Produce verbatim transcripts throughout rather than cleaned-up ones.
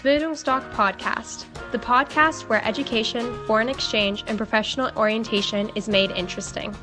Bildungsdoc Podcast, the podcast where education, foreign exchange, and professional orientation is made interesting.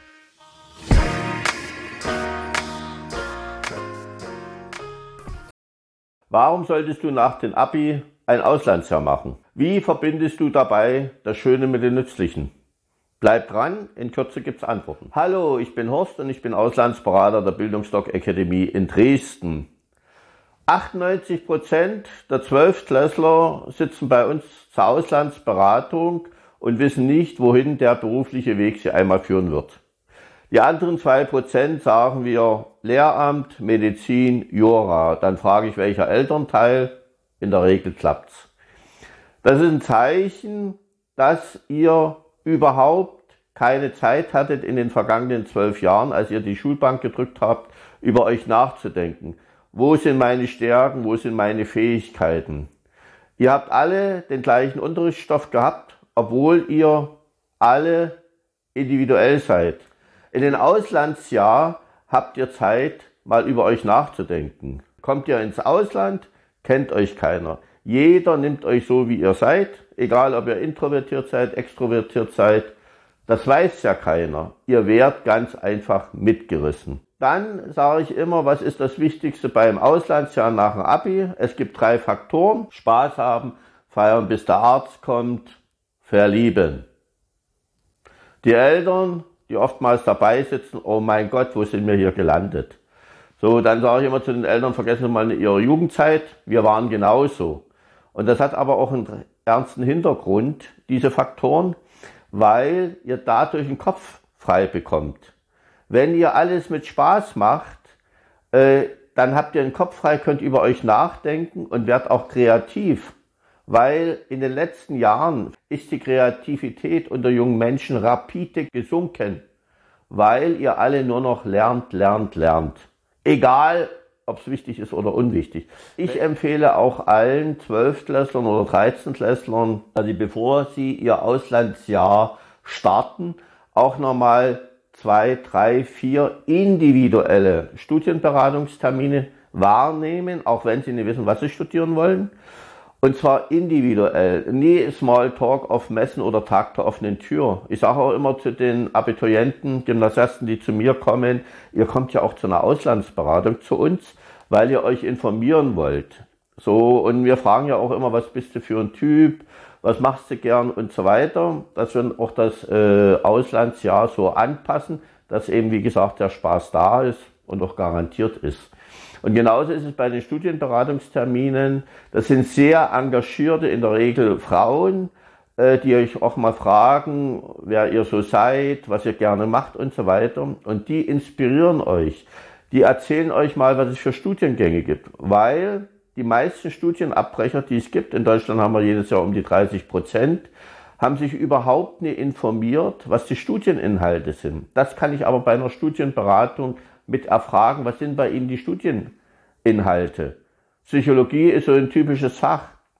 Warum solltest du nach dem Abi ein Auslandsjahr machen? Wie verbindest du dabei das Schöne mit dem Nützlichen? Bleib dran, in Kürze gibt's Antworten. Hallo, ich bin Horst und ich bin Auslandsberater der Bildungsdoc Akademie in Dresden. achtundneunzig Prozent der Zwölftklässler sitzen bei uns zur Auslandsberatung und wissen nicht, wohin der berufliche Weg sie einmal führen wird. Die anderen zwei Prozent sagen wir Lehramt, Medizin, Jura. Dann frage ich, welcher Elternteil? In der Regel klappt's. Das ist ein Zeichen, dass ihr überhaupt keine Zeit hattet in den vergangenen zwölf Jahren, als ihr die Schulbank gedrückt habt, über euch nachzudenken. Wo sind meine Stärken, wo sind meine Fähigkeiten? Ihr habt alle den gleichen Unterrichtsstoff gehabt, obwohl ihr alle individuell seid. In den Auslandsjahr habt ihr Zeit, mal über euch nachzudenken. Kommt ihr ins Ausland, kennt euch keiner. Jeder nimmt euch so, wie ihr seid, egal ob ihr introvertiert seid, extrovertiert seid. Das weiß ja keiner. Ihr werdet ganz einfach mitgerissen. Dann sage ich immer, was ist das Wichtigste beim Auslandsjahr nach dem Abi? Es gibt drei Faktoren. Spaß haben, feiern bis der Arzt kommt, verlieben. Die Eltern, die oftmals dabei sitzen, oh mein Gott, wo sind wir hier gelandet? So, dann sage ich immer zu den Eltern, vergessen Sie mal Ihre Jugendzeit, wir waren genauso. Und das hat aber auch einen ernsten Hintergrund, diese Faktoren, weil ihr dadurch den Kopf frei bekommt. Wenn ihr alles mit Spaß macht, äh, dann habt ihr den Kopf frei, könnt über euch nachdenken und werdet auch kreativ. Weil in den letzten Jahren ist die Kreativität unter jungen Menschen rapide gesunken. Weil ihr alle nur noch lernt, lernt, lernt. Egal, ob es wichtig ist oder unwichtig. Ich empfehle auch allen Zwölftklässlern oder Dreizehntklässlern, also bevor sie ihr Auslandsjahr starten, auch nochmal zwei, drei, vier individuelle Studienberatungstermine wahrnehmen, auch wenn sie nicht wissen, was sie studieren wollen. Und zwar individuell, nie Smalltalk auf Messen oder Tag der offenen Tür. Ich sage auch immer zu den Abiturienten, Gymnasiasten, die zu mir kommen, ihr kommt ja auch zu einer Auslandsberatung zu uns, weil ihr euch informieren wollt. So, und wir fragen ja auch immer, was bist du für ein Typ, was machst du gern und so weiter, dass wir auch das äh, Auslandsjahr so anpassen, dass eben, wie gesagt, der Spaß da ist und auch garantiert ist. Und genauso ist es bei den Studienberatungsterminen. Das sind sehr engagierte, in der Regel Frauen, äh, die euch auch mal fragen, wer ihr so seid, was ihr gerne macht und so weiter. Und die inspirieren euch. Die erzählen euch mal, was es für Studiengänge gibt, weil die meisten Studienabbrecher, die es gibt, in Deutschland haben wir jedes Jahr um die dreißig Prozent, haben sich überhaupt nicht informiert, was die Studieninhalte sind. Das kann ich aber bei einer Studienberatung mit erfragen, was sind bei Ihnen die Studieninhalte. Psychologie ist so ein typisches Fach,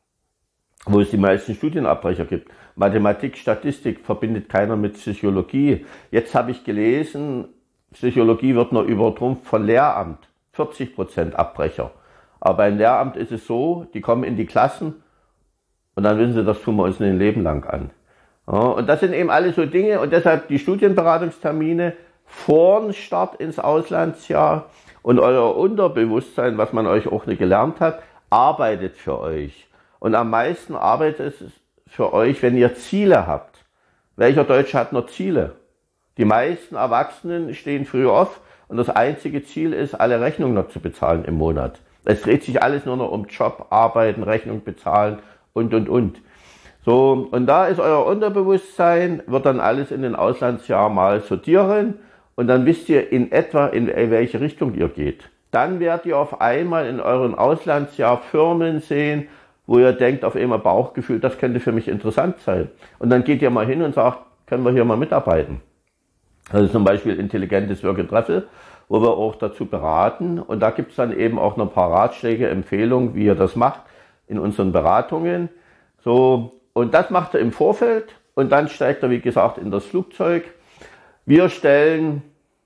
wo es die meisten Studienabbrecher gibt. Mathematik, Statistik verbindet keiner mit Psychologie. Jetzt habe ich gelesen, Psychologie wird noch übertrumpft von Lehramt. vierzig Prozent Abbrecher. Aber beim Lehramt ist es so, die kommen in die Klassen und dann wissen sie, das tun wir uns ein Leben lang an. Ja, und das sind eben alles so Dinge und deshalb die Studienberatungstermine vor dem Start ins Auslandsjahr und euer Unterbewusstsein, was man euch auch nicht gelernt hat, arbeitet für euch. Und am meisten arbeitet es für euch, wenn ihr Ziele habt. Welcher Deutsche hat noch Ziele? Die meisten Erwachsenen stehen früh auf und das einzige Ziel ist, alle Rechnungen noch zu bezahlen im Monat. Es dreht sich alles nur noch um Job, Arbeiten, Rechnung bezahlen und, und, und. So, und da ist euer Unterbewusstsein, wird dann alles in den Auslandsjahr mal sortieren und dann wisst ihr in etwa, in welche Richtung ihr geht. Dann werdet ihr auf einmal in euren Auslandsjahr Firmen sehen, wo ihr denkt, auf einmal Bauchgefühl, das könnte für mich interessant sein. Und dann geht ihr mal hin und sagt, können wir hier mal mitarbeiten. Also zum Beispiel intelligentes Work and Travel, wo wir auch dazu beraten. Und da gibt es dann eben auch noch ein paar Ratschläge, Empfehlungen, wie ihr das macht in unseren Beratungen. So, und das macht er im Vorfeld und dann steigt er, wie gesagt, in das Flugzeug. Wir stellen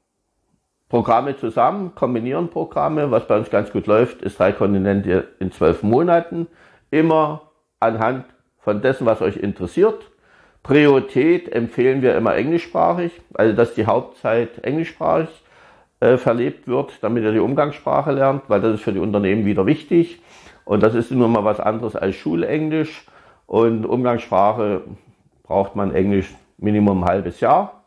Programme zusammen, kombinieren Programme. Was bei uns ganz gut läuft, ist drei Kontinente in zwölf Monaten. immer anhand von dessen, was euch interessiert. Priorität empfehlen wir immer englischsprachig, also dass die Hauptzeit englischsprachig äh, verlebt wird, damit ihr die Umgangssprache lernt, weil das ist für die Unternehmen wieder wichtig. Und das ist nun mal was anderes als Schulenglisch. Und Umgangssprache braucht man Englisch Minimum ein halbes Jahr.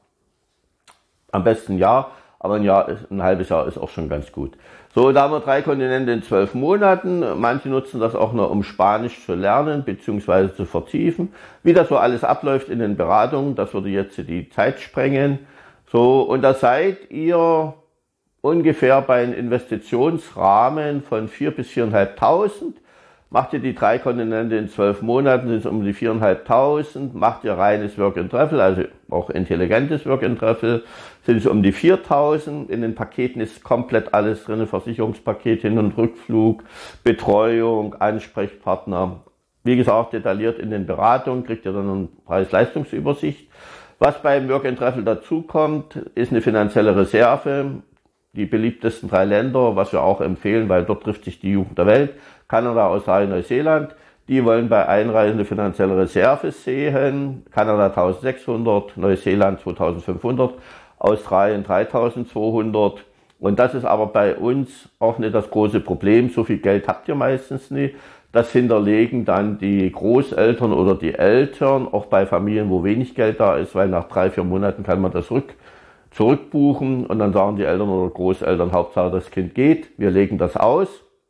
Am besten ein Jahr, aber ein, Jahr ist, ein halbes Jahr ist auch schon ganz gut. So, da haben wir drei Kontinente in zwölf Monaten. Manche nutzen das auch nur, um Spanisch zu lernen bzw. zu vertiefen. Wie das so alles abläuft in den Beratungen, das würde jetzt die Zeit sprengen. So, und da seid ihr ungefähr bei einem Investitionsrahmen von vier bis viertausendfünfhundert. Macht ihr die drei Kontinente in zwölf Monaten, sind es um die viertausendfünfhundert. Macht ihr reines Work and Travel, also auch intelligentes Work and Travel, sind es um die viertausend. In den Paketen ist komplett alles drin, Versicherungspaket, Hin- und Rückflug, Betreuung, Ansprechpartner. Wie gesagt, detailliert in den Beratungen kriegt ihr dann eine Preis-Leistungsübersicht. Was beim Work and Travel dazukommt, ist eine finanzielle Reserve. Die beliebtesten drei Länder, was wir auch empfehlen, weil dort trifft sich die Jugend der Welt, Kanada, Australien, Neuseeland, die wollen bei Einreise eine finanzielle Reserve sehen. Kanada eintausendsechshundert, Neuseeland zweitausendfünfhundert, Australien dreitausendzweihundert. Und das ist aber bei uns auch nicht das große Problem. So viel Geld habt ihr meistens nicht. Das hinterlegen dann die Großeltern oder die Eltern, auch bei Familien, wo wenig Geld da ist, weil nach drei, vier Monaten kann man das rück zurückbuchen und dann sagen die Eltern oder Großeltern, Hauptsache das Kind geht, wir legen das aus.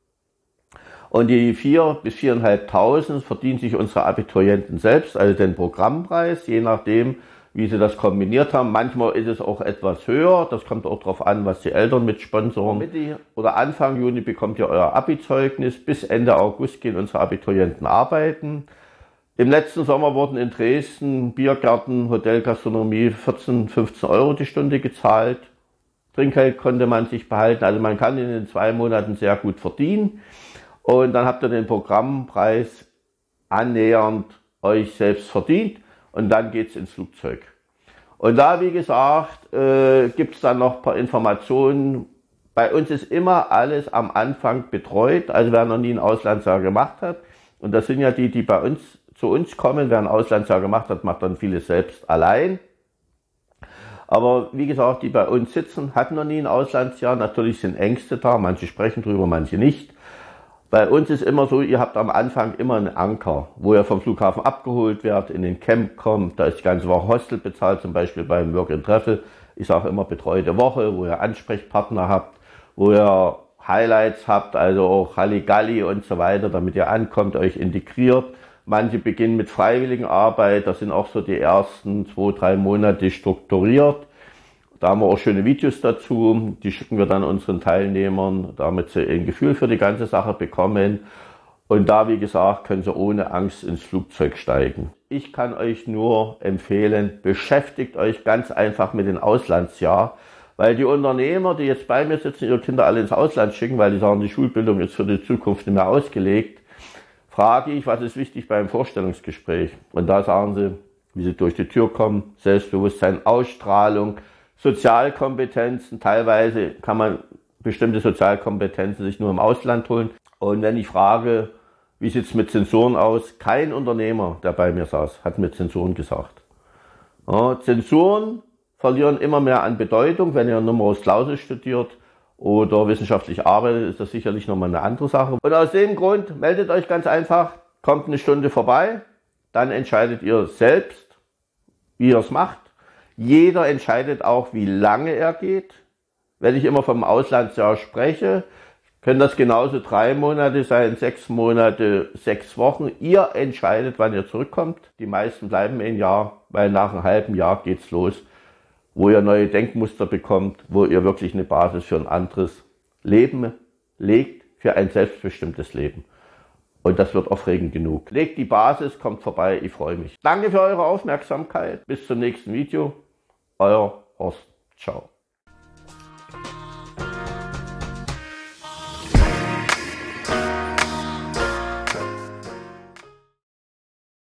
Und die vier bis viertausendfünfhundert verdienen sich unsere Abiturienten selbst, also den Programmpreis, je nachdem, wie sie das kombiniert haben. Manchmal ist es auch etwas höher, das kommt auch darauf an, was die Eltern mit sponsoren. Oder Anfang Juni bekommt ihr euer Abi-Zeugnis, bis Ende August gehen unsere Abiturienten arbeiten. Im letzten Sommer wurden in Dresden Biergärten, Hotel, Gastronomie vierzehn, fünfzehn Euro die Stunde gezahlt. Trinkgeld konnte man sich behalten, also man kann in den zwei Monaten sehr gut verdienen. Und dann habt ihr den Programmpreis annähernd euch selbst verdient und dann geht's ins Flugzeug. Und da, wie gesagt, äh, gibt's dann noch ein paar Informationen. Bei uns ist immer alles am Anfang betreut, also wer noch nie ein Auslandsjahr gemacht hat. Und das sind ja die, die bei uns zu uns kommen, wer ein Auslandsjahr gemacht hat, macht dann vieles selbst allein. Aber wie gesagt, die bei uns sitzen, hatten noch nie ein Auslandsjahr. Natürlich sind Ängste da, manche sprechen drüber, manche nicht. Bei uns ist immer so, ihr habt am Anfang immer einen Anker, wo ihr vom Flughafen abgeholt werdet, in den Camp kommt, da ist die ganze Woche Hostel bezahlt, zum Beispiel beim Work and Travel. Ich sage immer betreute Woche, wo ihr Ansprechpartner habt, wo ihr Highlights habt, also auch Halligalli und so weiter, damit ihr ankommt, euch integriert. Manche beginnen mit Freiwilligenarbeit, das sind auch so die ersten zwei, drei Monate strukturiert. Da haben wir auch schöne Videos dazu, die schicken wir dann unseren Teilnehmern, damit sie ein Gefühl für die ganze Sache bekommen. Und da, wie gesagt, können sie ohne Angst ins Flugzeug steigen. Ich kann euch nur empfehlen, beschäftigt euch ganz einfach mit dem Auslandsjahr, weil die Unternehmer, die jetzt bei mir sitzen, ihre Kinder alle ins Ausland schicken, weil die sagen, die Schulbildung ist für die Zukunft nicht mehr ausgelegt, frage ich, was ist wichtig beim Vorstellungsgespräch? Und da sagen sie, wie sie durch die Tür kommen, Selbstbewusstsein, Ausstrahlung, Sozialkompetenzen. Teilweise kann man bestimmte Sozialkompetenzen sich nur im Ausland holen. Und wenn ich frage, wie sieht es mit Zensuren aus? Kein Unternehmer, der bei mir saß, hat mir Zensuren gesagt. Ja, Zensuren verlieren immer mehr an Bedeutung. Wenn ihr Numerus Clausus studiert oder wissenschaftlich arbeitet, ist das sicherlich nochmal eine andere Sache. Und aus dem Grund meldet euch ganz einfach, kommt eine Stunde vorbei, dann entscheidet ihr selbst, wie ihr es macht. Jeder entscheidet auch, wie lange er geht. Wenn ich immer vom Auslandsjahr spreche, können das genauso drei Monate sein, sechs Monate, sechs Wochen. Ihr entscheidet, wann ihr zurückkommt. Die meisten bleiben ein Jahr, weil nach einem halben Jahr geht's los, wo ihr neue Denkmuster bekommt, wo ihr wirklich eine Basis für ein anderes Leben legt, für ein selbstbestimmtes Leben. Und das wird aufregend genug. Legt die Basis, kommt vorbei, ich freue mich. Danke für eure Aufmerksamkeit. Bis zum nächsten Video. Euer Horst. Ciao.